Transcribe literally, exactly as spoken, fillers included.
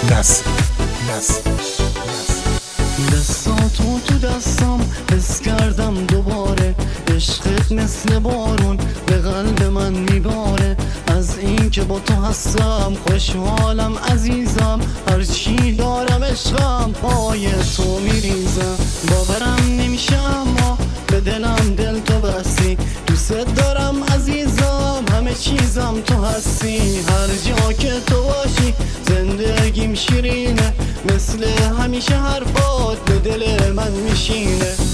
نس نس دستاتو تو دستم حس کردم دوباره، عشقت مثل بارون به قلب من میباره. از این که با تو هستم خوشحالم عزیزم، هرچی دارم عشقم پای تو میریزم. باورم نمیشه اما به دلم دل تو بستی، دوست دارم عزیزم همه چیزم تو هستی. هر جا که تو باشی زندگیم شیرینه، مثل همیشه حرفات به دل من میشینه.